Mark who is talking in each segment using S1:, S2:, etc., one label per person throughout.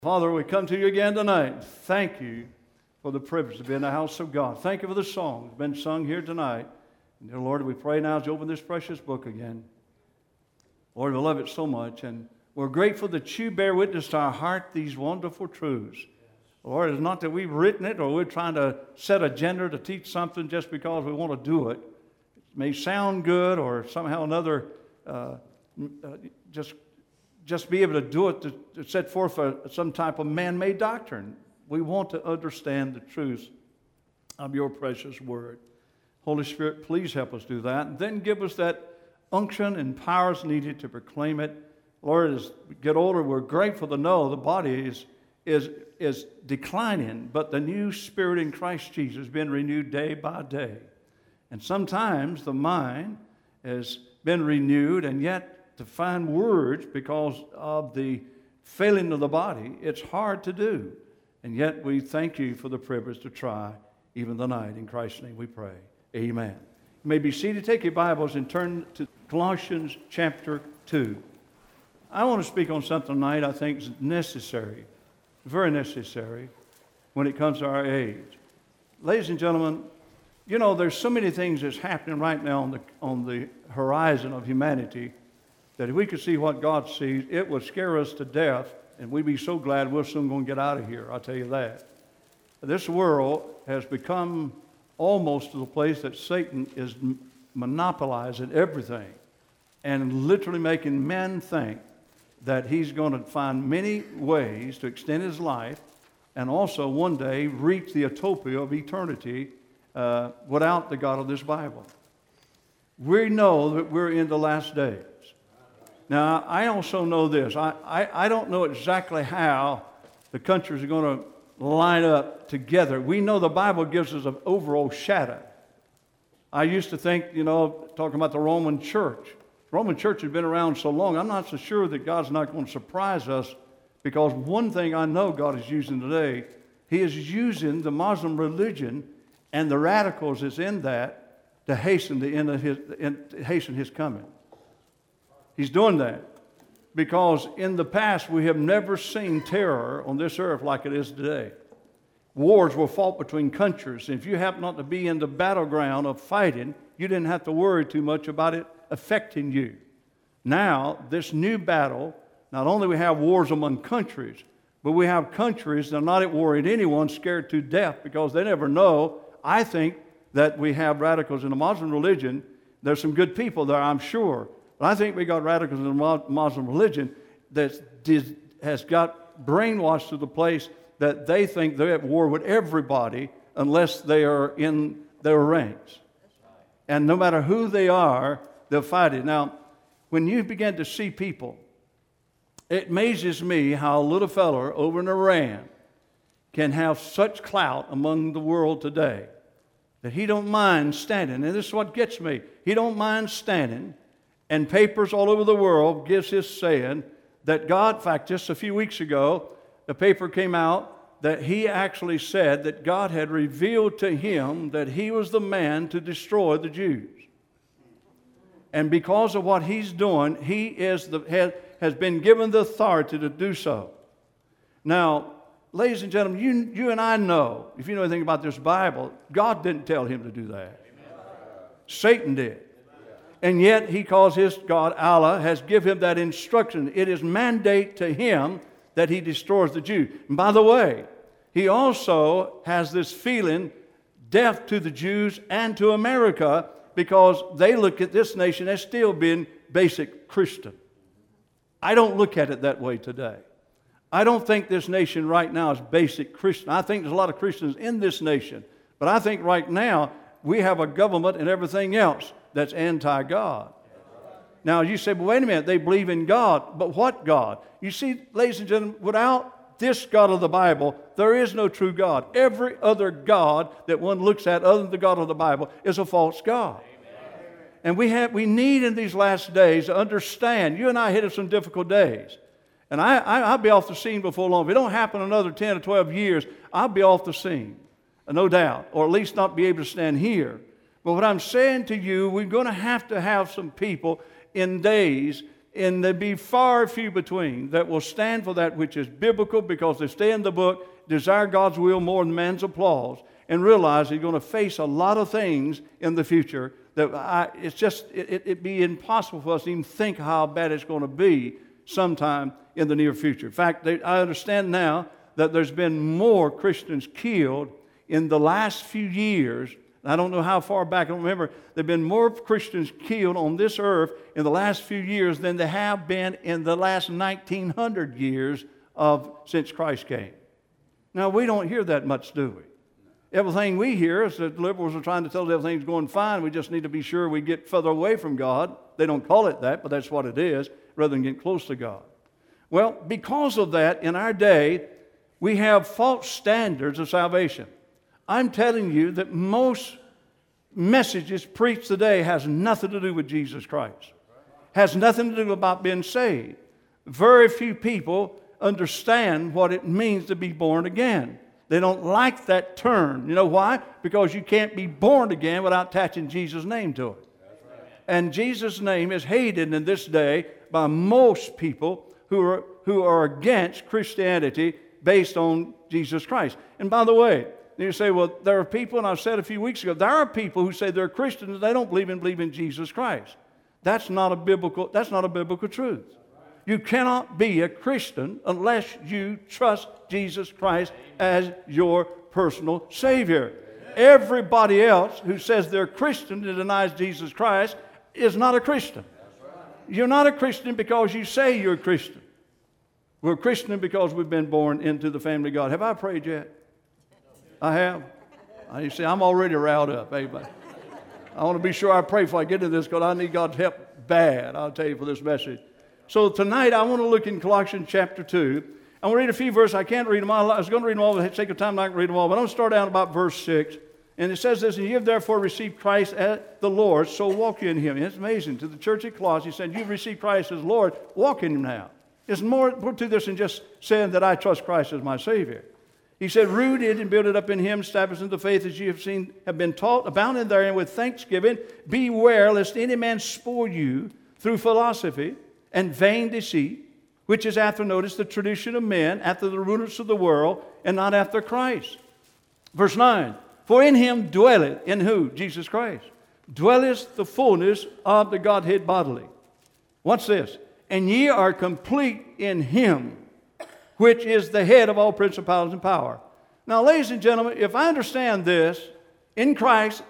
S1: Father, we come to you again tonight. Thank you for the privilege to be in the house of God. Thank you for the song that's been sung here tonight. And dear Lord, we pray now as you open this precious book again. Lord, we love it so much, and we're grateful that you bear witness to our heart these wonderful truths. Lord, it's not that we've written it or we're trying to set a agenda to teach something just because we want to do it. It may sound good or somehow another just be able to do it to set forth some type of man-made doctrine. We want to understand the truth of your precious word. Holy Spirit, please help us do that. And then give us that unction and powers needed to proclaim it. Lord, as we get older, we're grateful to know the body is declining, but the new spirit in Christ Jesus has been renewed day by day. And sometimes the mind has been renewed, and yet to find words because of the failing of the body, it's hard to do. And yet we thank you for the privilege to try even tonight. In Christ's name we pray. Amen. You may be seated. Take your Bibles and turn to Colossians chapter 2. I want to speak on something tonight I think is necessary, very necessary when it comes to our age. Ladies and gentlemen, you know, there's so many things that's happening right now on the horizon of humanity that if we could see what God sees, it would scare us to death, and we'd be so glad we're soon going to get out of here, I'll tell you that. This world has become almost to the place that Satan is monopolizing everything and literally making men think that he's going to find many ways to extend his life and also one day reach the utopia of eternity without the God of this Bible. We know that we're in the last days. Now, I also know this. I don't know exactly how the countries are going to line up together. We know the Bible gives us an overall shadow. I used to think, you know, talking about the Roman Church. The Roman Church has been around so long, I'm not so sure that God's not going to surprise us, because one thing I know God is using today, He is using the Muslim religion and the radicals that's in that to hasten the end of hasten His coming. He's doing that because in the past we have never seen terror on this earth like it is today. Wars were fought between countries. If you happen not to be in the battleground of fighting, you didn't have to worry too much about it affecting you. Now, this new battle, not only we have wars among countries, but we have countries that are not at war with anyone, scared to death because they never know. I think that we have radicals in the Muslim religion. There's some good people there, I'm sure. But I think we got radicals in the Muslim religion that has got brainwashed to the place that they think they're at war with everybody unless they are in their ranks. And no matter who they are, they'll fight it. Now, when you begin to see people, it amazes me how a little fella over in Iran can have such clout among the world today that he don't mind standing. And this is what gets me. He don't mind standing. And papers all over the world gives his saying that God, in fact, just a few weeks ago, the paper came out that he actually said that God had revealed to him that he was the man to destroy the Jews. And because of what he's doing, he is has been given the authority to do so. Now, ladies and gentlemen, you and I know, if you know anything about this Bible, God didn't tell him to do that. Satan did. And yet he calls his God, Allah, has given him that instruction. It is mandate to him that he destroys the Jews. And by the way, he also has this feeling, death to the Jews and to America, because they look at this nation as still being basic Christian. I don't look at it that way today. I don't think this nation right now is basic Christian. I think there's a lot of Christians in this nation. But I think right now we have a government and everything else that's anti-God. Now, you say, well, wait a minute, they believe in God. But what God? You see, ladies and gentlemen, without this God of the Bible, there is no true God. Every other God that one looks at other than the God of the Bible is a false God. And we need in these last days to understand, you and I hit some difficult days. And I'll be off the scene before long. If it don't happen another 10 or 12 years, I'll be off the scene, no doubt, or at least not be able to stand here. But what I'm saying to you, we're going to have some people in days and there be far few between that will stand for that which is biblical, because they stay in the book, desire God's will more than man's applause, and realize he's going to face a lot of things in the future that it'd be impossible for us to even think how bad it's going to be sometime in the near future. In fact, I understand now that there's been more Christians killed in the last few years. I don't know how far back, I don't remember. There have been more Christians killed on this earth in the last few years than there have been in the last 1900 years since Christ came. Now, we don't hear that much, do we? Everything we hear is that liberals are trying to tell us everything's going fine. We just need to be sure we get further away from God. They don't call it that, but that's what it is, rather than get close to God. Well, because of that, in our day, we have false standards of salvation. I'm telling you that most messages preached today has nothing to do with Jesus Christ. Has nothing to do about being saved. Very few people understand what it means to be born again. They don't like that term. You know why? Because you can't be born again without attaching Jesus' name to it. And Jesus' name is hated in this day by most people who are against Christianity based on Jesus Christ. And by the way, you say, well, there are people, and I said a few weeks ago, there are people who say they're Christians and they don't believe in Jesus Christ. That's not a biblical truth. You cannot be a Christian unless you trust Jesus Christ as your personal Savior. Everybody else who says they're Christian and denies Jesus Christ is not a Christian. You're not a Christian because you say you're a Christian. We're a Christian because we've been born into the family of God. Have I prayed yet? I have. You see, I'm already riled up. Amen. I want to be sure I pray before I get into this, because I need God's help bad, I'll tell you, for this message. So tonight I want to look in Colossians chapter 2. I'm going to read a few verses. I can't read them all. I was going to read them all, but for the sake of time, I can read them all. But I'm going to start out about verse 6. And it says this, and you have therefore received Christ as the Lord, so walk you in him. And it's amazing. To the church at Colossae, he said, you've received Christ as Lord, walk in him now. There's more to this than just saying that I trust Christ as my Savior. He said, rooted and built up in him, established in the faith as you have seen, have been taught, abounding therein with thanksgiving. Beware lest any man spoil you through philosophy and vain deceit, which is after, notice, the tradition of men, after the rulers of the world, and not after Christ. Verse 9, for in him dwelleth, in who? Jesus Christ. Dwelleth the fullness of the Godhead bodily. What's this? And ye are complete in him, which is the head of all principalities and power. Now, ladies and gentlemen, if I understand this, in Christ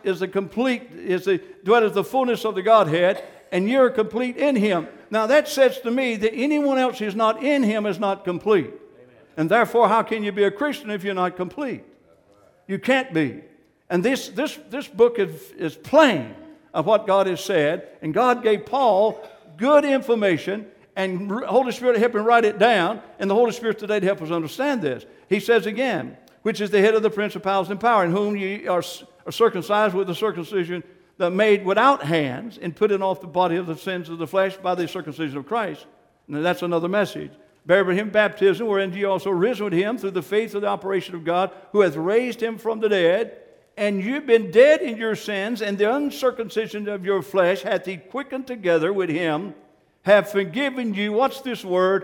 S1: dwelleth the fullness of the Godhead, and you're complete in him. Now, that says to me that anyone else who's not in him is not complete. Amen. And therefore, how can you be a Christian if you're not complete? You can't be. And this book is plain of what God has said, and God gave Paul good information, and the Holy Spirit helped him write it down, and the Holy Spirit today to help us understand this. He says again, which is the head of the principalities and power, in whom ye are circumcised with the circumcision that made without hands, and putting off the body of the sins of the flesh by the circumcision of Christ. And that's another message. Buried with him baptism, wherein ye also risen with him through the faith of the operation of God, who hath raised him from the dead. And you've been dead in your sins, and the uncircumcision of your flesh hath he quickened together with him, have forgiven you, what's this word?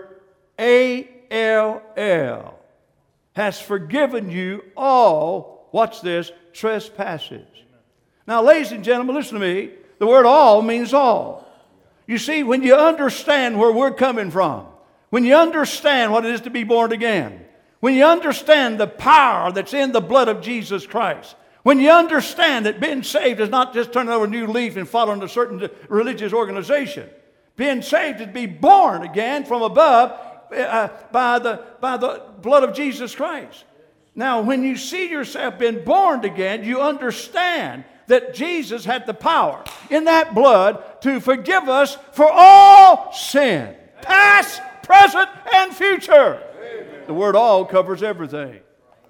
S1: A-L-L. Has forgiven you all, what's this? Trespasses. Now, ladies and gentlemen, listen to me. The word all means all. You see, when you understand where we're coming from, when you understand what it is to be born again, when you understand the power that's in the blood of Jesus Christ, when you understand that being saved is not just turning over a new leaf and following a certain religious organization. Being saved is to be born again from above by the blood of Jesus Christ. Now, when you see yourself being born again, you understand that Jesus had the power in that blood to forgive us for all sin, past, present, and future. Amen. The word all covers everything.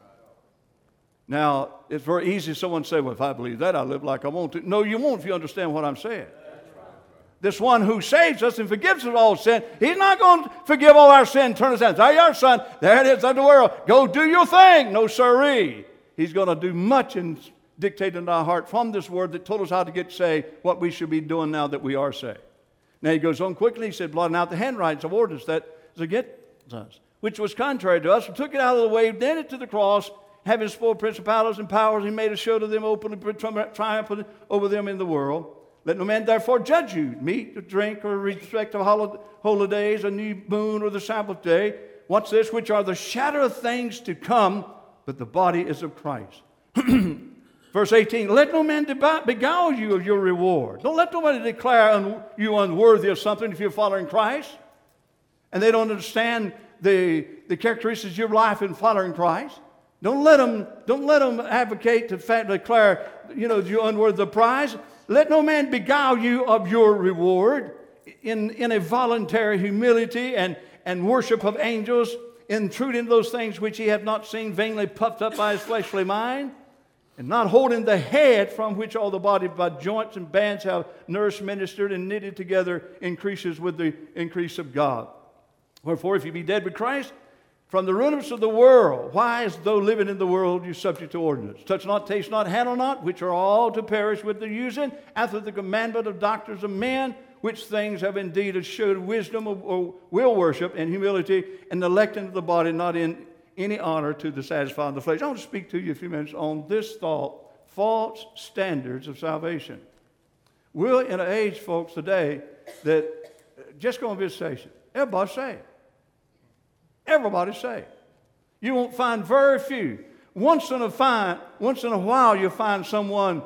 S1: Now, it's very easy for someone to say, well, if I believe that, I live like I want to. No, you won't if you understand what I'm saying. This one who saves us and forgives us all sin, he's not going to forgive all our sin, turn us out. There you are, son. There it is, of the world. Go do your thing. No, sirree. He's going to do much and dictate in our heart from this word that told us how to get saved, what we should be doing now that we are saved. Now he goes on quickly. He said, blotting out the handwritings of ordinance that is against us, which was contrary to us, and took it out of the way, nailed it to the cross, having spoiled principalities and powers, he made a show to them openly, triumphant over them in the world. Let no man therefore judge you, meat or drink or respect of holidays, a new moon or the Sabbath day. What's this? Which are the shadow of things to come, but the body is of Christ. Verse 18, let no man beguile you of your reward. Don't let nobody declare you unworthy of something if you're following Christ. And they don't understand the characteristics of your life in following Christ. Don't let them advocate to declare, you're unworthy of the prize. Let no man beguile you of your reward in a voluntary humility and worship of angels, intruding those things which he hath not seen, vainly puffed up by his fleshly mind, and not holding the head, from which all the body by joints and bands have nourished, ministered, and knitted together, increases with the increase of God. Wherefore, if you be dead with Christ, from the rudiments of the world, why, as though living in the world, you subject to ordinance? Touch not, taste not, handle not, which are all to perish with the using, after the commandment of doctors of men, which things have indeed showed wisdom or will worship and humility, and electing of the body, not in any honor to the satisfying of the flesh. I want to speak to you a few minutes on this thought, false standards of salvation. We're in an age, folks, today that just go on visitation. Everybody's saved. Everybody's saved. You won't find very few. Once in a while, you'll find someone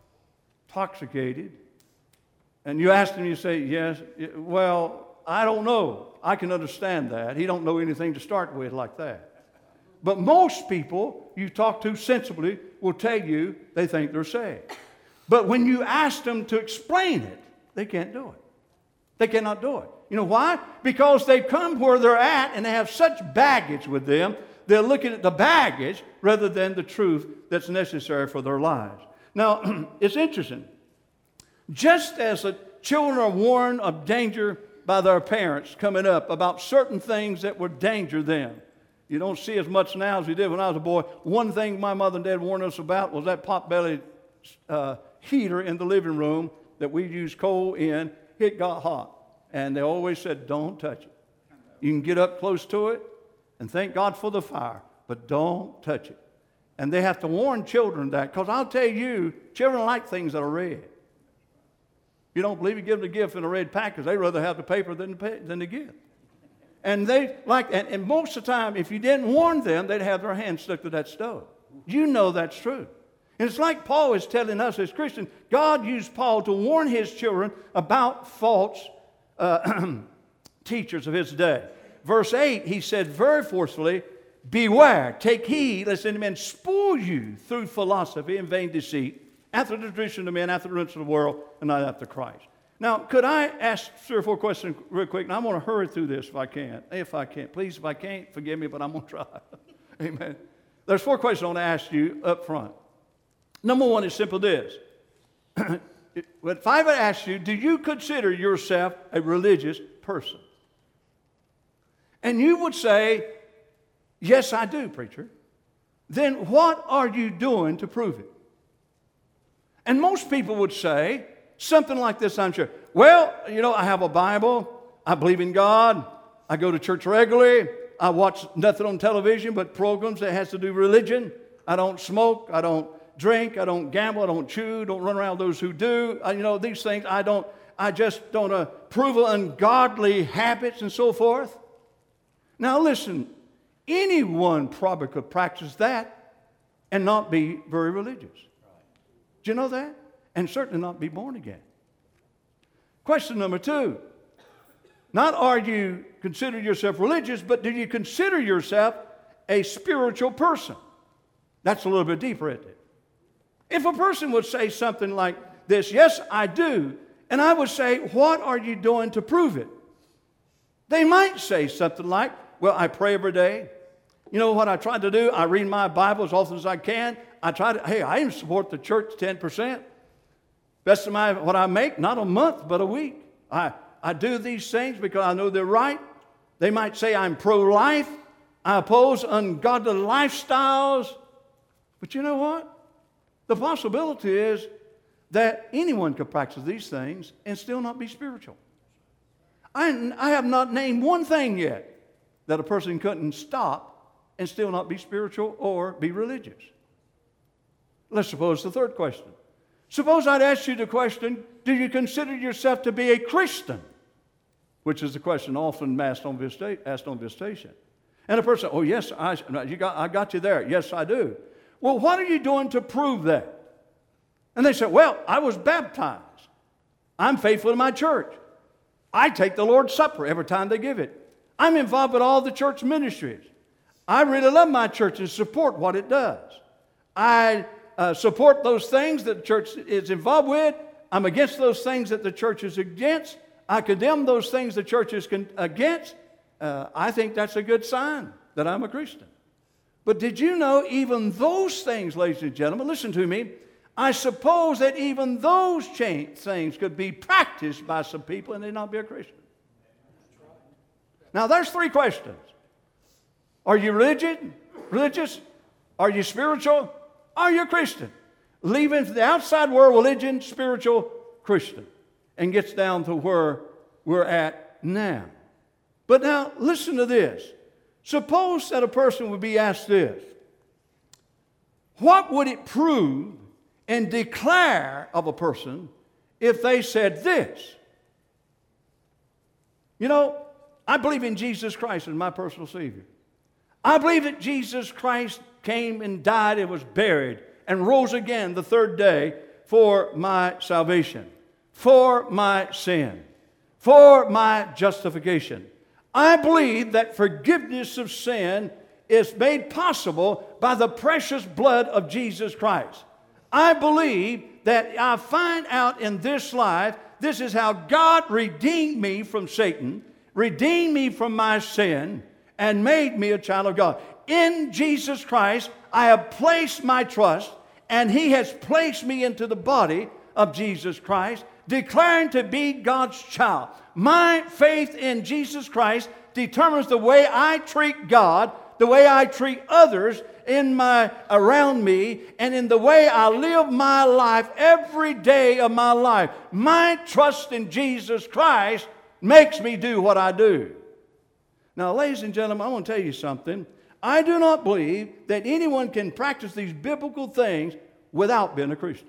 S1: intoxicated, and you ask them, you say, yes, well, I don't know. I can understand that. He don't know anything to start with like that. But most people you talk to sensibly will tell you they think they're saved. But when you ask them to explain it, they can't do it. They cannot do it. You know why? Because they've come where they're at and they have such baggage with them, they're looking at the baggage rather than the truth that's necessary for their lives. Now, it's interesting. Just as the children are warned of danger by their parents coming up about certain things that would danger them, you don't see as much now as we did when I was a boy. One thing my mother and dad warned us about was that pot-bellied heater in the living room that we used coal in. It got hot. And they always said, don't touch it. You can get up close to it and thank God for the fire, but don't touch it. And they have to warn children that, because I'll tell you, children like things that are red. You don't believe you give them a gift in a red package, they'd rather have the paper than the gift. And they like, and most of the time, if you didn't warn them, they'd have their hands stuck to that stove. You know that's true. And it's like Paul is telling us as Christians, God used Paul to warn his children about false teachers of his day. Verse 8, he said very forcefully, beware, take heed, lest any man spoil you through philosophy and vain deceit, after the tradition of men, after the rulers of the world, and not after Christ. Now, could I ask 3 or 4 questions real quick? And I'm going to hurry through this if I can. If I can. Please, if I can't, forgive me, but I'm going to try. Amen. There's 4 questions I want to ask you up front. Number 1 is simple this. If I would ask you, do you consider yourself a religious person? And you would say, yes, I do, preacher. Then what are you doing to prove it? And most people would say something like this, I'm sure. Well, I have a Bible. I believe in God. I go to church regularly. I watch nothing on television but programs that has to do with religion. I don't smoke. I don't drink. I don't gamble. I don't chew. Don't run around those who do. These things I just don't approve of ungodly habits and so forth. Now listen, anyone probably could practice that and not be very religious. Do you know that? And certainly not be born again. Question number 2. Not are you consider yourself religious, but do you consider yourself a spiritual person? That's a little bit deeper, isn't it? If a person would say something like this, yes, I do, and I would say, what are you doing to prove it? They might say something like, well, I pray every day. You know what I try to do? I read my Bible as often as I can. I even support the church 10%. Best of what I make, not a month, but a week. I do these things because I know they're right. They might say I'm pro-life. I oppose ungodly lifestyles. But you know what? The possibility is that anyone could practice these things and still not be spiritual. I have not named one thing yet that a person couldn't stop and still not be spiritual or be religious. Let's suppose the third question. Suppose I'd ask you the question, do you consider yourself to be a Christian? Which is the question often asked on visitation. And a person, oh yes, I got you there. Yes, I do. Well, what are you doing to prove that? And they say, well, I was baptized. I'm faithful to my church. I take the Lord's Supper every time they give it. I'm involved with all the church ministries. I really love my church and support what it does. I support those things that the church is involved with. I'm against those things that the church is against. I condemn those things the church is against. I think that's a good sign that I'm a Christian. But did you know even those things, ladies and gentlemen, listen to me, I suppose that even those things could be practiced by some people and they not be a Christian. Now there's three questions. Are you religious? Are you spiritual? Are you a Christian? Leaving the outside world, religion, spiritual, Christian. And gets down to where we're at now. But now listen to this. Suppose that a person would be asked this. What would it prove and declare of a person if they said this? You know, I believe in Jesus Christ as my personal Savior. I believe that Jesus Christ came and died and was buried and rose again the third day for my salvation, for my sin, for my justification. I believe that forgiveness of sin is made possible by the precious blood of Jesus Christ. I believe that I find out in this life, this is how God redeemed me from Satan, redeemed me from my sin, and made me a child of God. In Jesus Christ, I have placed my trust, and He has placed me into the body of Jesus Christ, declaring to be God's child. My faith in Jesus Christ determines the way I treat God, the way I treat others around me, and in the way I live my life every day of my life. My trust in Jesus Christ makes me do what I do. Now, ladies and gentlemen, I want to tell you something. I do not believe that anyone can practice these biblical things without being a Christian.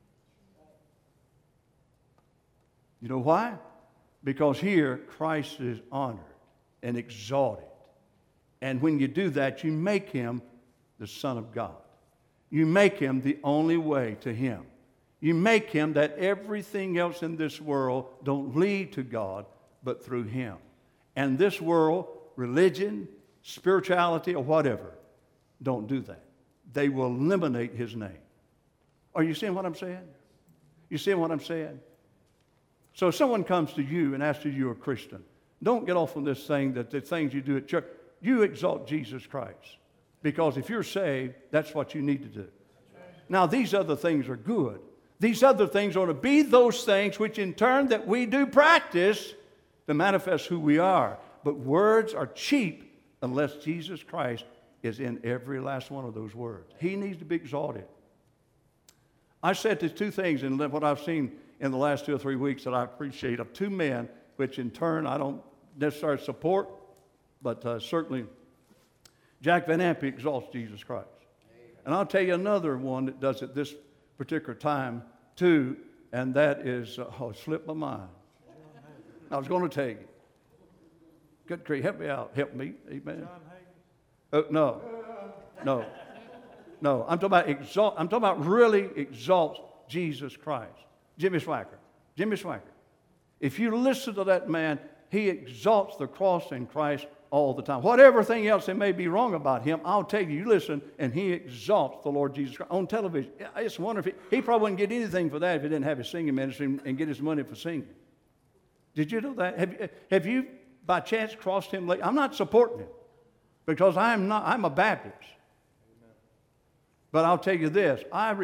S1: You know why? Because here Christ is honored and exalted. And when you do that, you make Him the Son of God. You make Him the only way to Him. You make Him that everything else in this world don't lead to God, but through Him. And this world, religion, spirituality, or whatever, don't do that. They will eliminate His name. Are you seeing what I'm saying? You seeing what I'm saying? So if someone comes to you and asks you you're a Christian, don't get off on this thing that the things you do at church, you exalt Jesus Christ. Because if you're saved, that's what you need to do. Now, these other things are good. These other things ought to be those things which in turn that we do practice to manifest who we are. But words are cheap unless Jesus Christ is in every last one of those words. He needs to be exalted. I said these two things in what I've seen in the last 2 or 3 weeks that I appreciate of two men, which in turn I don't necessarily support, but certainly Jack Van Ampe exalts Jesus Christ. And I'll tell you another one that does it this particular time too, and that is, it slipped my mind. I was going to tell you. Good grief, help me out. Help me. Amen. No. I'm talking about really exalts Jesus Christ. Jimmy Swaggart. If you listen to that man, he exalts the cross and Christ all the time. Whatever thing else that may be wrong about him, I'll tell you, you listen, and he exalts the Lord Jesus Christ on television. I just wonder if he probably wouldn't get anything for that if he didn't have his singing ministry and get his money for singing. Did you know that? Have you by chance crossed him late? I'm not supporting him because I'm a Baptist. But I'll tell you this,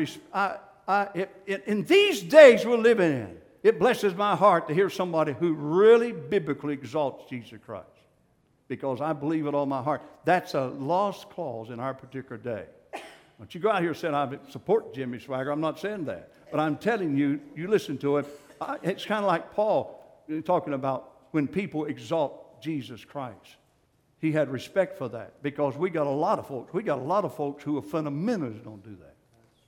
S1: in these days we're living in, it blesses my heart to hear somebody who really biblically exalts Jesus Christ. Because I believe with all my heart. That's a lost cause in our particular day. Don't you go out here and say, I support Jimmy Swaggart. I'm not saying that. But I'm telling you, you listen to it. It's kind of like Paul talking about when people exalt Jesus Christ. He had respect for that because we got a lot of folks who are fundamentalists don't do that.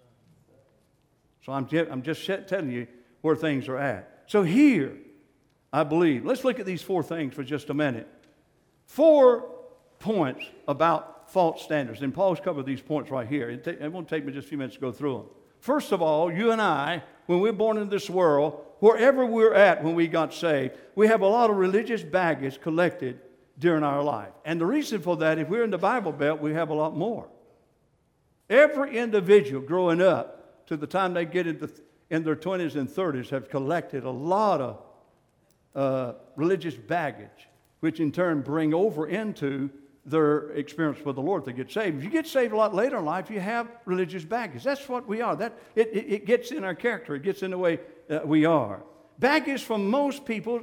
S1: So I'm just telling you where things are at. So here, I believe, let's look at these 4 things for just a minute. 4 points about false standards. And Paul's covered these points right here. It won't take me just a few minutes to go through them. First of all, you and I, when we're born into this world, wherever we're at when we got saved, we have a lot of religious baggage collected during our life. And the reason for that, if we're in the Bible Belt, we have a lot more. Every individual growing up to the time they get in their 20s and 30s have collected a lot of religious baggage, which in turn bring over into their experience with the Lord to get saved. If you get saved a lot later in life, you have religious baggage. That's what we are. It gets in our character. It gets in the way we are. Baggage from most people,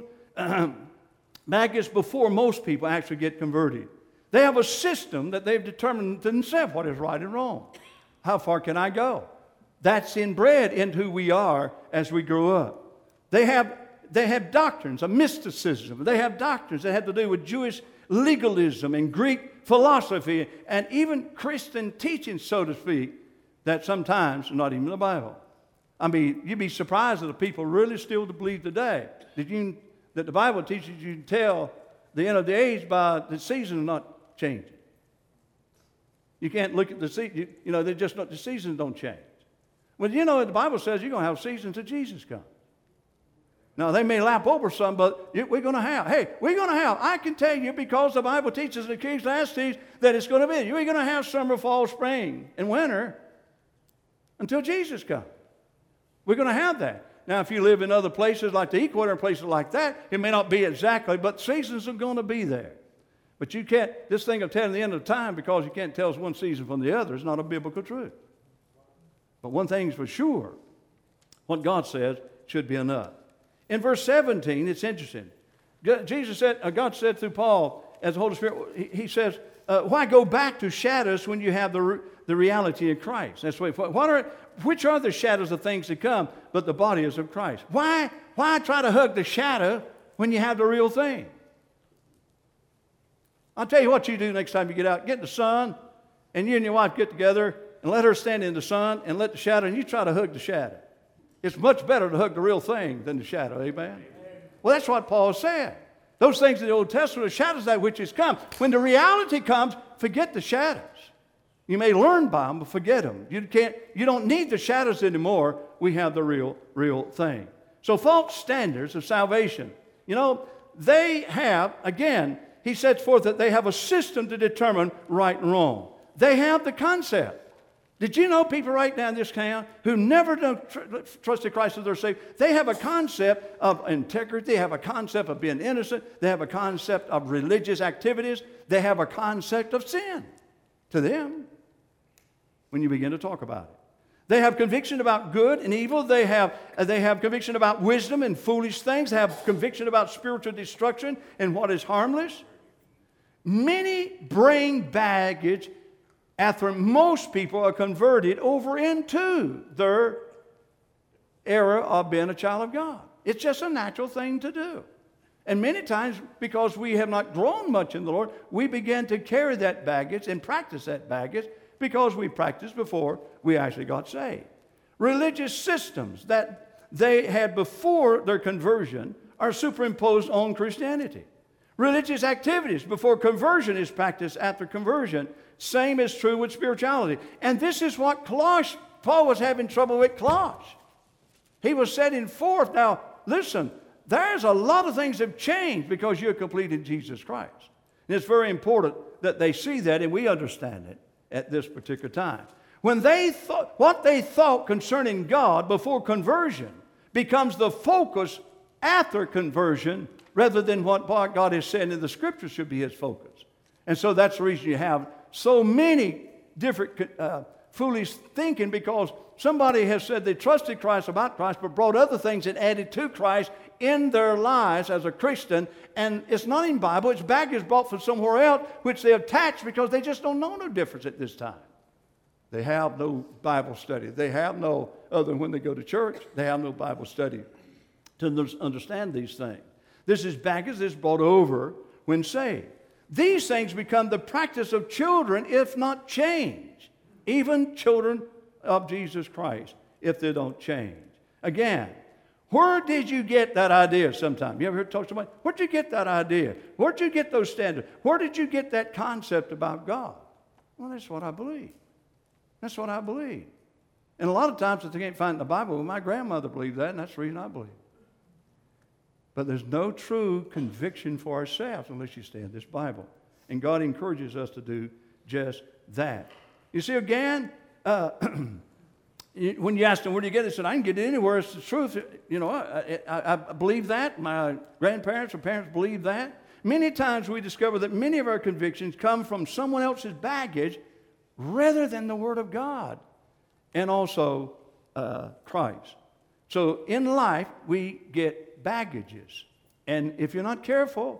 S1: baggage before most people actually get converted. They have a system that they've determined themselves what is right and wrong. How far can I go? That's inbred into who we are as we grow up. They have doctrines of mysticism. They have doctrines that have to do with Jewish legalism and Greek philosophy and even Christian teaching, so to speak, that sometimes are not even in the Bible. I mean, you'd be surprised that the people really still believe today that the Bible teaches you to tell the end of the age by the season not changing. You can't look at the season. They're just not, the seasons don't change. Well, the Bible says you're going to have seasons until Jesus comes. Now, they may lap over some, but we're going to have. I can tell you because the Bible teaches in Ecclesiastes that it's going to be. You're going to have summer, fall, spring, and winter until Jesus comes. We're going to have that. Now, if you live in other places like the equator and places like that, it may not be exactly, but seasons are going to be there. But you can't, this thing of telling the end of time because you can't tell us one season from the other is not a biblical truth. But one thing's for sure, what God says should be enough. In verse 17, it's interesting. God said through Paul, as the Holy Spirit, he says, why go back to shadows when you have the reality of Christ? That's which are the shadows of things to come, but the body is of Christ? Why try to hug the shadow when you have the real thing? I'll tell you what you do next time you get out. Get in the sun, and you and your wife get together, and let her stand in the sun, and let the shadow, and you try to hug the shadow. It's much better to hug the real thing than the shadow, amen? Well, that's what Paul said. Those things in the Old Testament are shadows that which is come. When the reality comes, forget the shadows. You may learn by them, but forget them. You don't need the shadows anymore. We have the real thing. So false standards of salvation. They have, again, he sets forth that they have a system to determine right and wrong. They have the concept. Did you know people right now in this town who never trusted Christ as their Savior? They have a concept of integrity. They have a concept of being innocent. They have a concept of religious activities. They have a concept of sin to them when you begin to talk about it. They have conviction about good and evil. They have conviction about wisdom and foolish things. They have conviction about spiritual destruction and what is harmless. Many bring baggage after most people are converted over into their era of being a child of God. It's just a natural thing to do. And many times, because we have not grown much in the Lord, we begin to carry that baggage and practice that baggage because we practiced before we actually got saved. Religious systems that they had before their conversion are superimposed on Christianity. Religious activities before conversion is practiced after conversion. Same is true with spirituality. And this is what Paul was having trouble with Colossians. He was setting forth, now listen, there's a lot of things that have changed because you're complete in Jesus Christ. And it's very important that they see that and we understand it at this particular time. When what they thought concerning God before conversion becomes the focus after conversion rather than what God has said in the Scripture should be his focus. And so that's the reason you have so many different foolish thinking, because somebody has said they trusted Christ about Christ but brought other things and added to Christ in their lives as a Christian, and it's not in the Bible, it's baggage brought from somewhere else which they attach because they just don't know no difference at this time. They have no Bible study. They have no, other than when they go to church, they have no Bible study to understand these things. This is baggage that's brought over when saved. These things become the practice of children if not changed. Even children of Jesus Christ, if they don't change. Again, where did you get that idea sometime? You ever heard talk to somebody? Where'd you get that idea? Where'd you get those standards? Where did you get that concept about God? Well, that's what I believe. That's what I believe. And a lot of times if they can't find it in the Bible, well, my grandmother believed that, and that's the reason I believe it. But there's no true conviction for ourselves unless you stay in this Bible. And God encourages us to do just that. You see, again, when you ask them, where do you get it? They said, I can get it anywhere. It's the truth. You know, I believe that. My grandparents or parents believe that. Many times we discover that many of our convictions come from someone else's baggage rather than the Word of God and also Christ. So in life, we get baggages. And if you're not careful,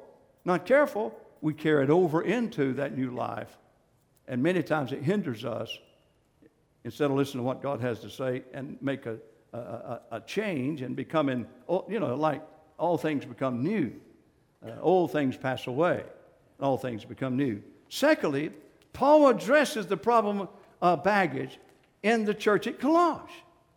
S1: we carry it over into that new life. And many times it hinders us instead of listening to what God has to say and make a change and becoming, you know, like all things become new. Old things pass away. All things become new. Secondly, Paul addresses the problem of baggage in the church at Colossae.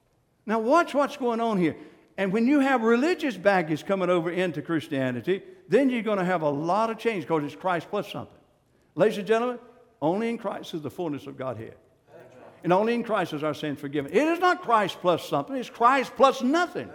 S1: Now watch what's going on here. And when you have religious baggage coming over into Christianity, then you're going to have a lot of change because it's Christ plus something. Ladies and gentlemen, only in Christ is the fullness of Godhead. And only in Christ is our sin forgiven. It is not Christ plus something. It's Christ plus nothing.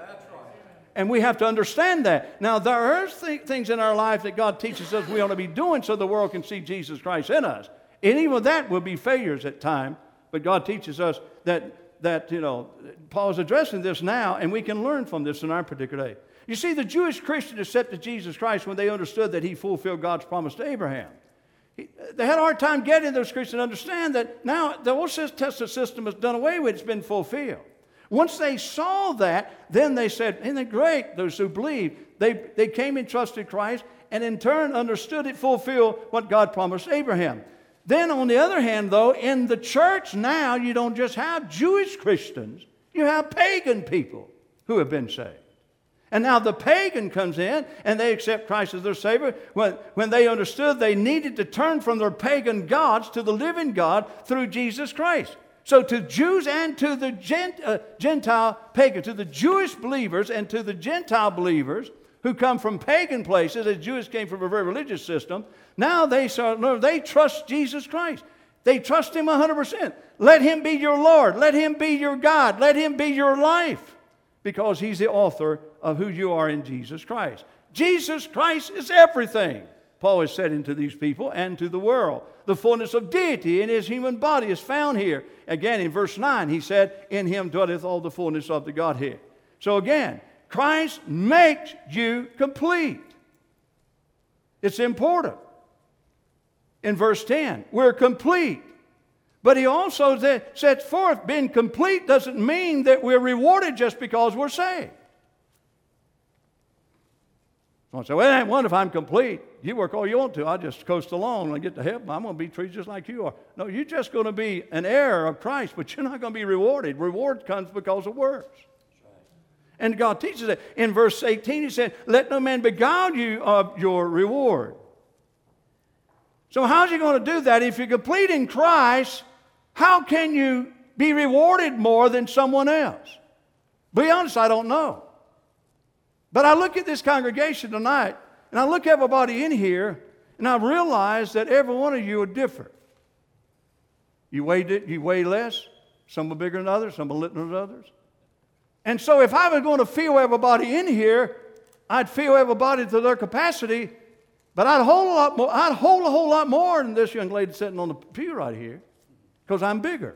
S1: And we have to understand that. Now, there are things in our life that God teaches us we ought to be doing so the world can see Jesus Christ in us. And even that will be failures at times. But God teaches us that you know, Paul's addressing this now, and we can learn from this in our particular day. You see, the Jewish Christian accepted Jesus Christ when they understood that he fulfilled God's promise to Abraham. They had a hard time getting those Christians to understand that now the Old Testament system is done away with. It's been fulfilled. Once they saw that, then they said, isn't it great, those who believe. They came and trusted Christ and in turn understood it fulfilled what God promised Abraham. Then on the other hand, though, in the church now, you don't just have Jewish Christians. You have pagan people who have been saved. And now the pagan comes in and they accept Christ as their Savior when they understood they needed to turn from their pagan gods to the living God through Jesus Christ. So to Jews and to the Gentile pagan, to the Jewish believers and to the Gentile believers who come from pagan places, as Jews came from a very religious system, now they trust Jesus Christ. They trust Him 100%. Let Him be your Lord. Let Him be your God. Let Him be your life. Because He's the author of who you are in Jesus Christ. Jesus Christ is everything, Paul has said into these people and to the world. The fullness of deity in His human body is found here. Again, in verse 9, he said, in Him dwelleth all the fullness of the Godhead. So again, Christ makes you complete. It's important. In verse 10, we're complete. But he also sets forth being complete doesn't mean that we're rewarded just because we're saved. Someone say, well, it ain't one if I'm complete. You work all you want to. I'll just coast along and get to heaven. I'm going to be treated just like you are. No, you're just going to be an heir of Christ, but you're not going to be rewarded. Reward comes because of works. And God teaches it. In verse 18, He said, let no man beguile you of your reward. So how's He going to do that? If you're complete in Christ, how can you be rewarded more than someone else? Be honest, I don't know. But I look at this congregation tonight, and I look at everybody in here, and I realize that every one of you are different. You weigh less. Some are bigger than others. Some are little than others. And so if I was going to feel everybody in here, I'd feel everybody to their capacity, but I'd hold a whole lot more than this young lady sitting on the pew right here, because I'm bigger.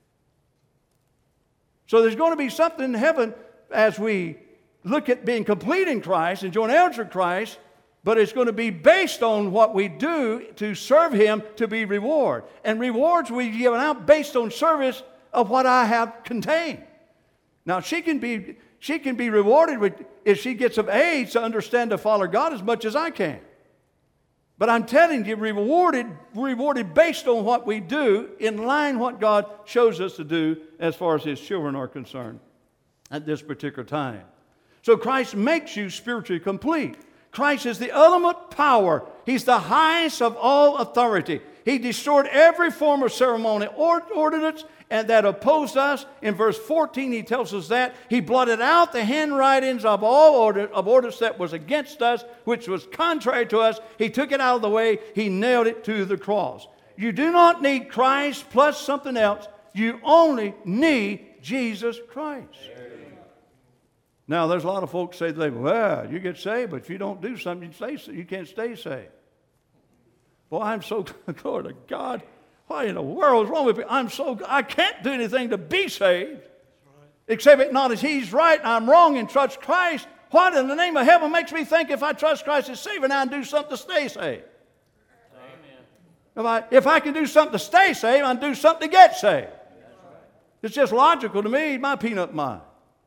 S1: So there's going to be something in heaven as we look at being complete in Christ and join heirs with Christ, but it's going to be based on what we do to serve Him to be reward. And rewards we give out based on service of what I have contained. Now she can be rewarded if she gets of age to understand to follow God as much as I can. But I'm telling you, rewarded based on what we do, in line what God shows us to do as far as His children are concerned at this particular time. So Christ makes you spiritually complete. Christ is the ultimate power. He's the highest of all authority. He destroyed every form of ceremony ordinance and that opposed us. In verse 14, he tells us that. He blotted out the handwritings of all ordinance that was against us, which was contrary to us. He took it out of the way. He nailed it to the cross. You do not need Christ plus something else. You only need Jesus Christ. Now, there's a lot of folks say, well, you get saved, but if you don't do something, you can't stay saved. Well, I'm so, glory to God. What in the world is wrong with me? I can't do anything to be saved. Except it not as He's right and I'm wrong and trust Christ. What in the name of heaven makes me think if I trust Christ as Savior now and do something to stay saved? Amen. If I can do something to stay saved, I can do something to get saved. It's just logical to me, my peanut mind.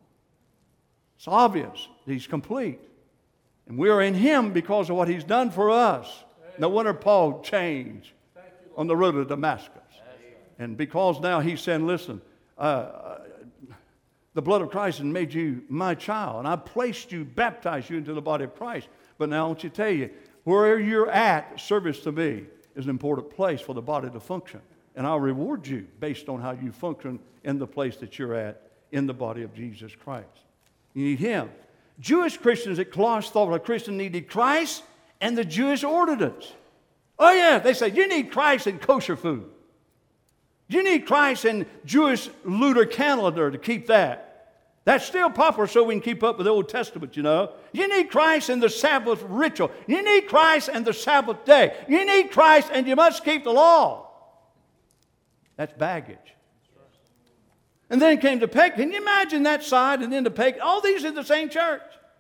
S1: It's obvious that He's complete. And we are in Him because of what He's done for us. No wonder Paul changed on the road to Damascus. And because now he's saying, listen, the blood of Christ has made you my child. And I placed you, baptized you into the body of Christ. But now I want you to tell you, where you're at, service to me is an important place for the body to function. And I'll reward you based on how you function in the place that you're at in the body of Jesus Christ. You need Him. Jewish Christians at Colossae thought a Christian needed Christ and the Jewish ordinance. Oh yeah, they say, you need Christ and kosher food. You need Christ and Jewish lunar calendar to keep that. That's still popular so we can keep up with the Old Testament, you know. You need Christ and the Sabbath ritual. You need Christ and the Sabbath day. You need Christ and you must keep the law. That's baggage. And then came to pagan. Can you imagine that side and then the pagan? All these are the same church.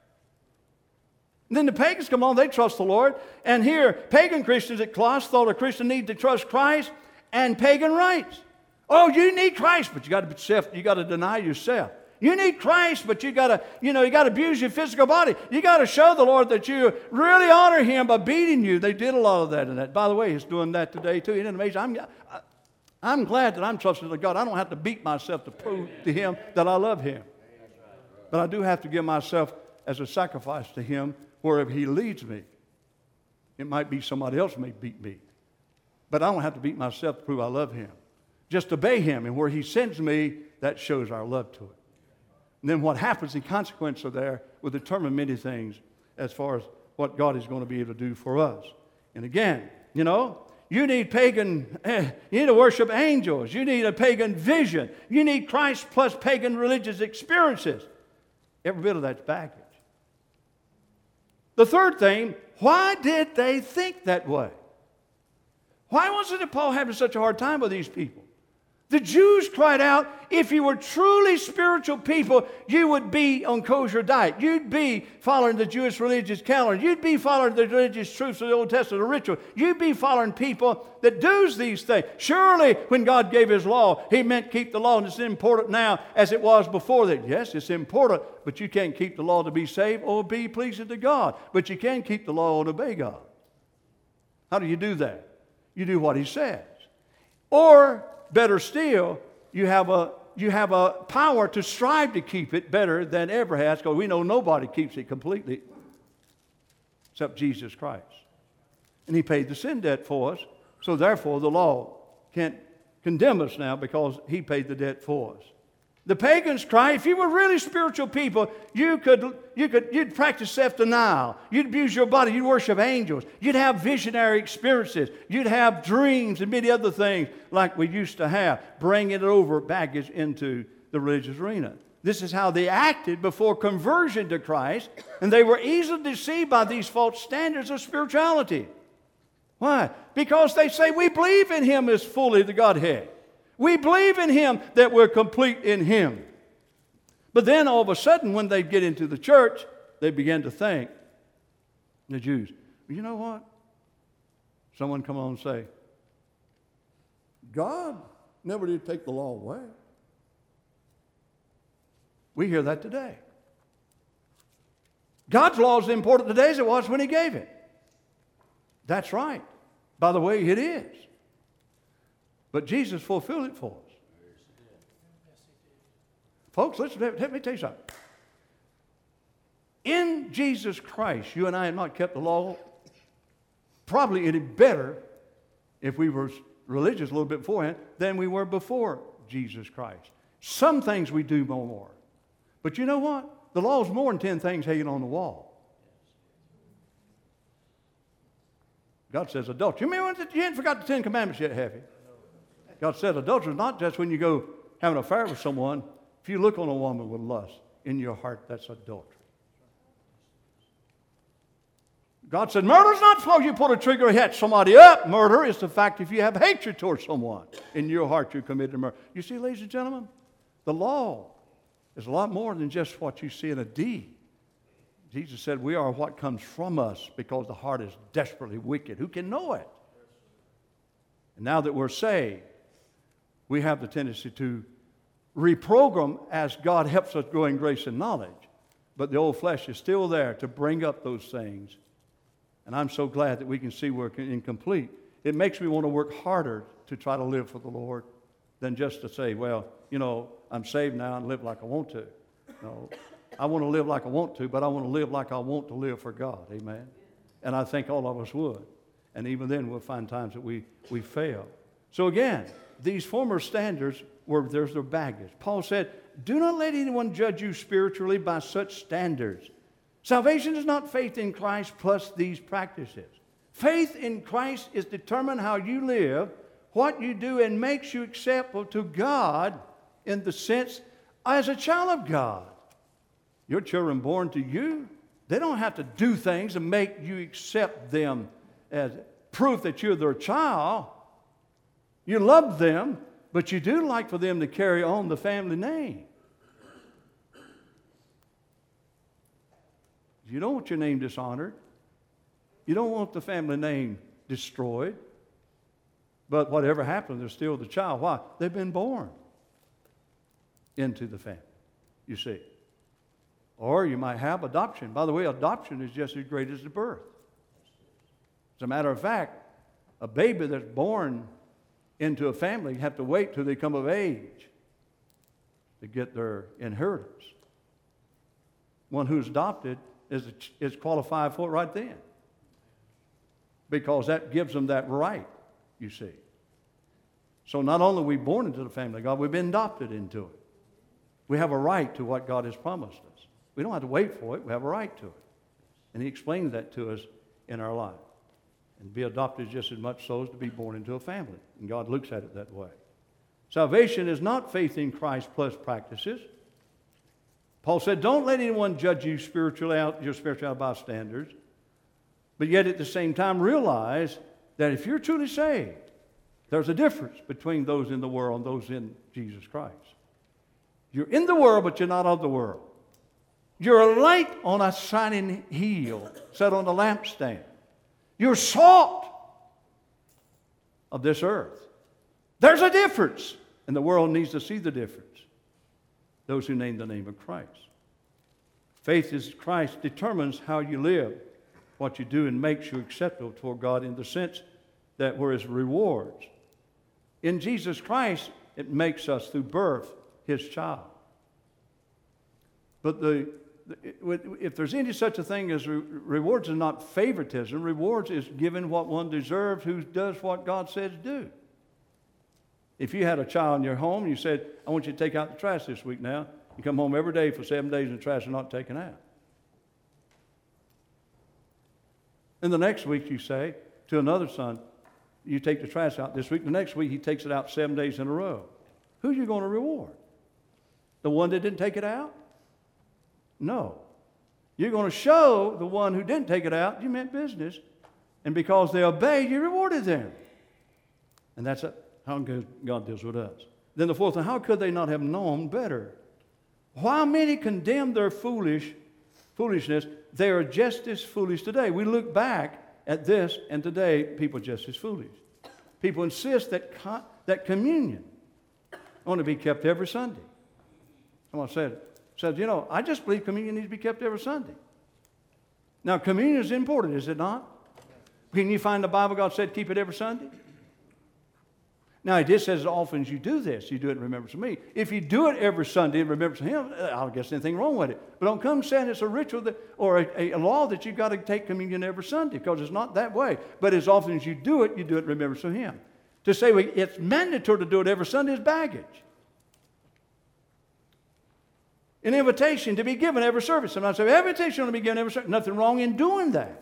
S1: And then the pagans come on, they trust the Lord. And here, pagan Christians at Colossae thought a Christian needed to trust Christ and pagan rites. Oh, you need Christ, but you got to deny yourself. You need Christ, but you got to abuse your physical body. You got to show the Lord that you really honor Him by beating you. They did a lot of that in that. By the way, He's doing that today too. Isn't it amazing? I'm glad that I'm trusting in God. I don't have to beat myself to prove to Him that I love Him. But I do have to give myself as a sacrifice to Him wherever He leads me. It might be somebody else may beat me. But I don't have to beat myself to prove I love Him. Just obey Him, and where He sends me, that shows our love to it. And then what happens in consequence of there will determine many things as far as what God is going to be able to do for us. And again, you need you need to worship angels. You need a pagan vision. You need Christ plus pagan religious experiences. Every bit of that's baggage. The third thing, why did they think that way? Why wasn't it Paul having such a hard time with these people? The Jews cried out, if you were truly spiritual people, you would be on kosher diet. You'd be following the Jewish religious calendar. You'd be following the religious truths of the Old Testament, the ritual. You'd be following people that do these things. Surely, when God gave His law, He meant keep the law, and it's important now as it was before that. Yes, it's important, but you can't keep the law to be saved or be pleasing to God. But you can keep the law and obey God. How do you do that? You do what He says. Or, better still, you have a power to strive to keep it better than ever has, because we know nobody keeps it completely except Jesus Christ. And He paid the sin debt for us, so therefore the law can't condemn us now because He paid the debt for us. The pagans cry, if you were really spiritual people, you'd practice self-denial. You'd abuse your body. You'd worship angels. You'd have visionary experiences. You'd have dreams and many other things like we used to have, bringing it over baggage into the religious arena. This is how they acted before conversion to Christ, and they were easily deceived by these false standards of spirituality. Why? Because they say, we believe in Him as fully the Godhead. We believe in Him that we're complete in Him. But then all of a sudden, when they get into the church, they begin to think, the Jews, you know what? Someone come on and say, God never did take the law away. We hear that today. God's law is as important today as it was when He gave it. That's right. By the way, it is. But Jesus fulfilled it for us. Folks, let me tell you something. In Jesus Christ, you and I have not kept the law probably any better if we were religious a little bit beforehand than we were before Jesus Christ. Some things we do more. But you know what? The law is more than 10 things hanging on the wall. God says adultery. You haven't forgot the 10 Commandments yet, have you? God said adultery is not just when you go have an affair with someone. If you look on a woman with lust in your heart, that's adultery. God said murder is not suppose you pull a trigger and hit somebody up. Murder is the fact if you have hatred towards someone in your heart, you committed murder. You see, ladies and gentlemen, the law is a lot more than just what you see in a deed. Jesus said we are what comes from us because the heart is desperately wicked. Who can know it? And now that we're saved, we have the tendency to reprogram as God helps us grow in grace and knowledge. But the old flesh is still there to bring up those things. And I'm so glad that we can see we're incomplete. It makes me want to work harder to try to live for the Lord than just to say, well, you know, I'm saved now and live like I want to. No, I want to live like I want to, but I want to live like I want to live for God. Amen? And I think all of us would. And even then we'll find times that we fail. So again, these former standards there's their baggage. Paul said, do not let anyone judge you spiritually by such standards. Salvation is not faith in Christ plus these practices. Faith in Christ is determined how you live, what you do, and makes you acceptable to God in the sense as a child of God. Your children born to you, they don't have to do things to make you accept them as proof that you're their child. You love them, but you do like for them to carry on the family name. You don't want your name dishonored. You don't want the family name destroyed. But whatever happens, they're still the child. Why? They've been born into the family, you see. Or you might have adoption. By the way, adoption is just as great as the birth. As a matter of fact, a baby that's born into a family, you have to wait till they come of age to get their inheritance. One who's adopted is qualified for it right then, because that gives them that right, you see. So not only are we born into the family of God, we've been adopted into it. We have a right to what God has promised us. We don't have to wait for it. We have a right to it. And He explains that to us in our life. And be adopted just as much so as to be born into a family. And God looks at it that way. Salvation is not faith in Christ plus practices. Paul said, don't let anyone judge you your spirituality by standards. But yet at the same time realize that if you're truly saved, there's a difference between those in the world and those in Jesus Christ. You're in the world, but you're not of the world. You're a light on a shining hill set on a lampstand. You're salt of this earth. There's a difference, and the world needs to see the difference. Those who name the name of Christ. Faith in Christ determines how you live, what you do, and makes you acceptable toward God in the sense that we're His rewards. In Jesus Christ, it makes us, through birth, His child. But if there's any such a thing as rewards is not favoritism. Rewards is giving what one deserves who does what God says do. If you had a child in your home and you said, I want you to take out the trash this week now, you come home every day for 7 days and the trash is not taken out. And the next week you say to another son, you take the trash out this week. The next week he takes it out 7 days in a row. Who are you going to reward? The one that didn't take it out? No. You're going to show the one who didn't take it out you meant business. And because they obeyed, you rewarded them. And that's how God deals with us. Then the fourth thing, how could they not have known better? While many condemn their foolishness, they are just as foolish today. We look back at this, and today people are just as foolish. People insist that communion ought to be kept every Sunday. Someone said, you know, I just believe communion needs to be kept every Sunday. Now, communion is important, is it not? Can you find the Bible God said keep it every Sunday? Now, he just says, as often as you do this, you do it in remembrance of me. If you do it every Sunday in remembrance of him, I don't guess anything wrong with it. But don't come saying it's a ritual or a law that you've got to take communion every Sunday, because it's not that way. But as often as you do it in remembrance of him. To say it's mandatory to do it every Sunday is baggage. An invitation to be given every service. Sometimes say, invitation to be given every service. Nothing wrong in doing that.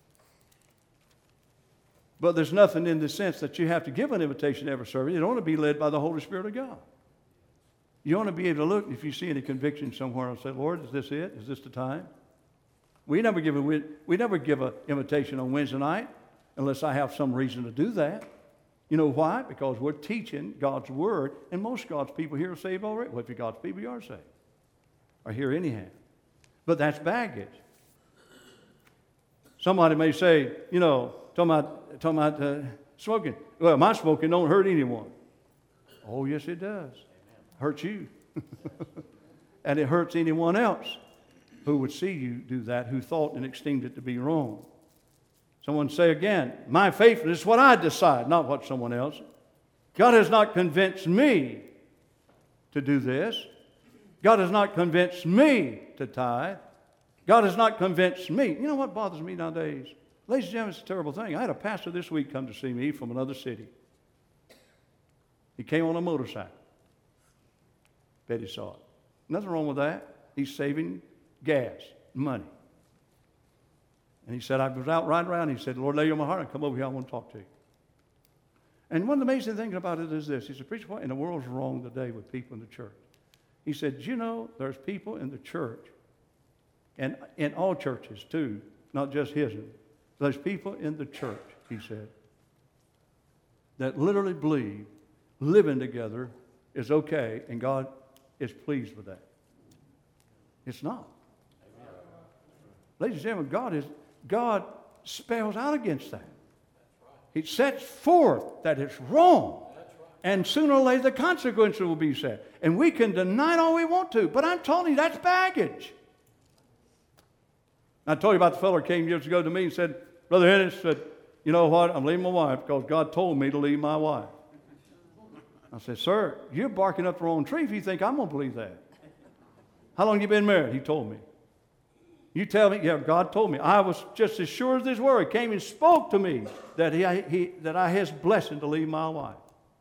S1: But there's nothing in the sense that you have to give an invitation every service. You don't want to be led by the Holy Spirit of God. You want to be able to look, if you see any conviction somewhere, and say, Lord, is this it? Is this the time? We never give an invitation on Wednesday night unless I have some reason to do that. You know why? Because we're teaching God's Word, and most God's people here are saved already. Well, if you're God's people, you are saved. Or here anyhow. But that's baggage. Somebody may say, talking about smoking. Well, my smoking don't hurt anyone. Oh, yes, it does. Hurts you. And it hurts anyone else who would see you do that, who thought and esteemed it to be wrong. Someone say again, my faithfulness is what I decide, not what someone else. God has not convinced me to do this. God has not convinced me to tithe. God has not convinced me. You know what bothers me nowadays? Ladies and gentlemen, it's a terrible thing. I had a pastor this week come to see me from another city. He came on a motorcycle. Betty saw it. Nothing wrong with that. He's saving gas, money. And he said, I was out riding around. He said, Lord, lay you on my heart and come over here. I want to talk to you. And one of the amazing things about it is this. He said, preacher, what in the world's wrong today with people in the church? He said, there's people in the church, and in all churches too, not just his. There's people in the church, he said, that literally believe living together is okay and God is pleased with that. It's not. Ladies and gentlemen, God spells out against that. He sets forth that it's wrong. And sooner or later the consequences will be set. And we can deny it all we want to, but I'm telling you, that's baggage. I told you about the fellow who came years ago to me and said, Brother Hennis said, you know what, I'm leaving my wife because God told me to leave my wife. I said, sir, you're barking up the wrong tree if you think I'm going to believe that. How long have you been married? He told me. You tell me, yeah, God told me. I was just as sure as his word. He came and spoke to me that that I his blessing to leave my wife.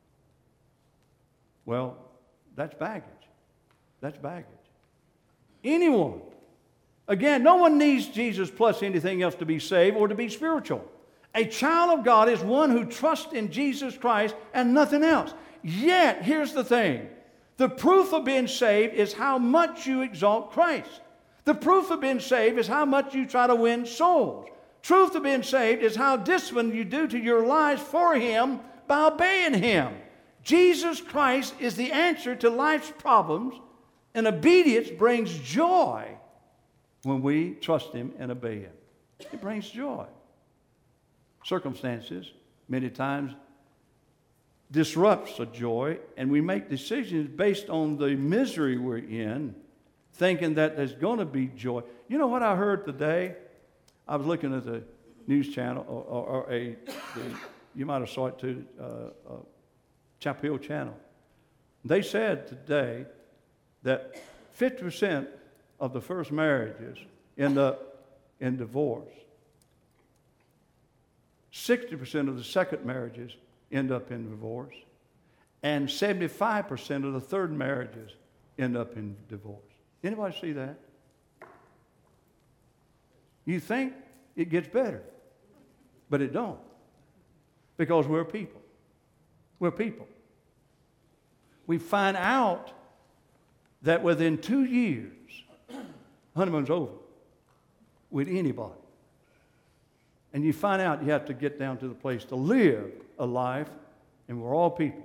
S1: Well, that's baggage. That's baggage. Anyone. Again, no one needs Jesus plus anything else to be saved or to be spiritual. A child of God is one who trusts in Jesus Christ and nothing else. Yet, here's the thing. The proof of being saved is how much you exalt Christ. The proof of being saved is how much you try to win souls. Truth of being saved is how disciplined you do to your lives for Him by obeying Him. Jesus Christ is the answer to life's problems, and obedience brings joy when we trust Him and obey Him. It brings joy. Circumstances, many times, disrupts the joy, and we make decisions based on the misery we're in, thinking that there's going to be joy. You know what I heard today? I was looking at the news channel, you might have saw it too, Chapel Hill channel. They said today that 50% of the first marriages end up in divorce. 60% of the second marriages end up in divorce. And 75% of the third marriages end up in divorce. Anybody see that? You think it gets better, but it don't. Because we're people. We're people. We find out that within 2 years, honeymoon's over with anybody. And you find out you have to get down to the place to live a life, and we're all people.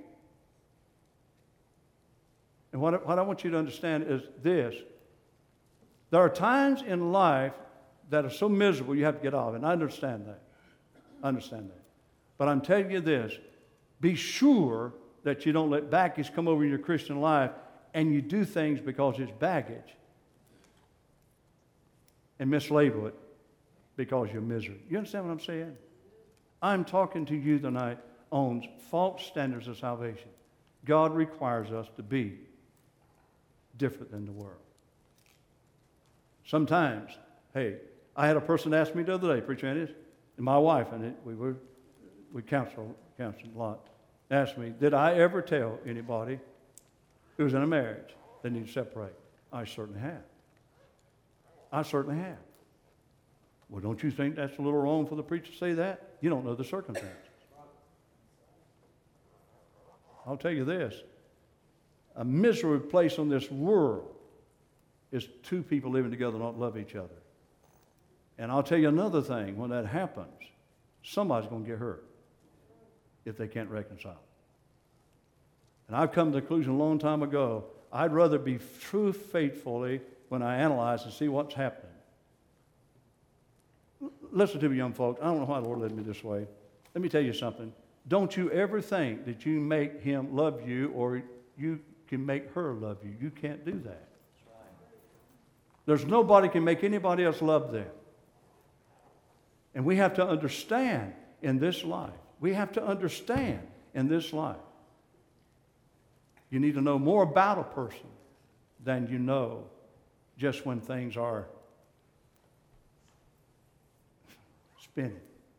S1: And what I want you to understand is this. There are times in life that are so miserable you have to get off, and I understand that. I understand that. But I'm telling you this. Be sure that you don't let baggage come over your Christian life and you do things because it's baggage and mislabel it because you're miserable. You understand what I'm saying? I'm talking to you tonight on false standards of salvation. God requires us to be different than the world. Sometimes, hey, I had a person ask me the other day, Preacher Andy, and my wife, and we counseled a lot, asked me, did I ever tell anybody who was in a marriage they need to separate? I certainly have. I certainly have. Well, don't you think that's a little wrong for the preacher to say that? You don't know the circumstances. I'll tell you this. A miserable place on this world is two people living together and not love each other. And I'll tell you another thing. When that happens, somebody's going to get hurt if they can't reconcile. And I've come to the conclusion a long time ago, I'd rather be true faithfully when I analyze and see what's happening. Listen to me, young folks. I don't know why the Lord led me this way. Let me tell you something. Don't you ever think that you make him love you or you can make her love you. You can't do that. There's nobody can make anybody else love them. And we have to understand in this life. We have to understand in this life. You need to know more about a person than you know just when things are spinning,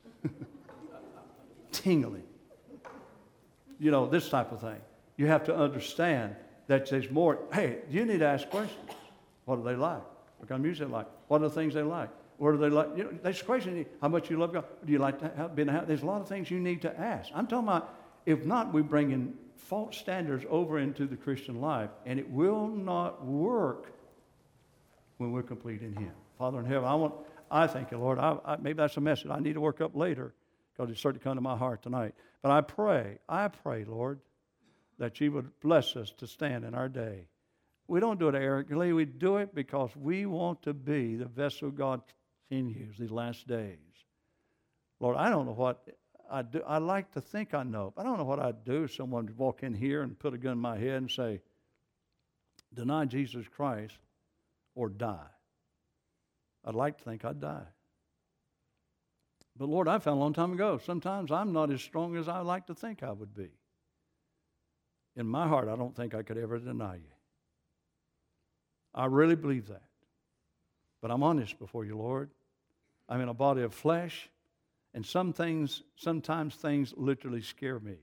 S1: tingling. You know, this type of thing. You have to understand that there's more. Hey, you need to ask questions. What do they like? What kind of music they like? What are the things they like? What do they like? You know, there's a question. How much you love God? Do you like to be in a house? There's a lot of things you need to ask. I'm talking about, if not, we bring in false standards over into the Christian life, and it will not work when we're complete in Him. Father in heaven, I thank you, Lord. Maybe that's a message I need to work up later, because it's certainly come to my heart tonight. But I pray, Lord, that you would bless us to stand in our day. We don't do it arrogantly. We do it because we want to be the vessel God can use these last days. Lord, I don't know what I do. I like to think I know, but I don't know what I'd do if someone would walk in here and put a gun in my head and say, deny Jesus Christ or die. I'd like to think I'd die. But Lord, I found a long time ago, sometimes I'm not as strong as I like to think I would be. In my heart, I don't think I could ever deny you. I really believe that. But I'm honest before you, Lord. I'm in a body of flesh, and sometimes things literally scare me.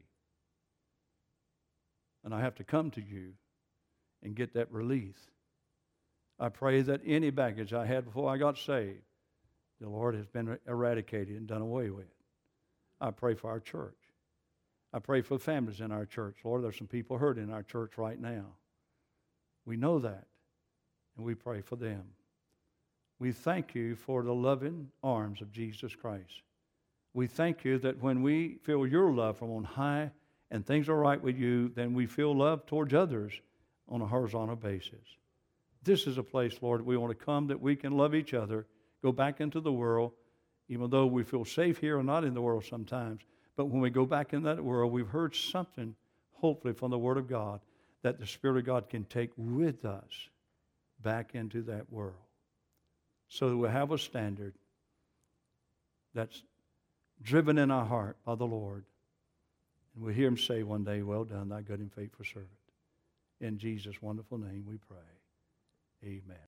S1: And I have to come to you and get that release. I pray that any baggage I had before I got saved, the Lord has been eradicated and done away with. I pray for our church. I pray for families in our church. Lord, there's some people hurting in our church right now. We know that, and we pray for them. We thank you for the loving arms of Jesus Christ. We thank you that when we feel your love from on high and things are right with you, then we feel love towards others on a horizontal basis. This is a place, Lord, we want to come that we can love each other, go back into the world, even though we feel safe here and not in the world sometimes. But when we go back in that world, we've heard something, hopefully from the Word of God, that the Spirit of God can take with us back into that world. So that we'll have a standard that's driven in our heart by the Lord. And we'll hear Him say one day, well done, thy good and faithful servant. In Jesus' wonderful name we pray. Amen.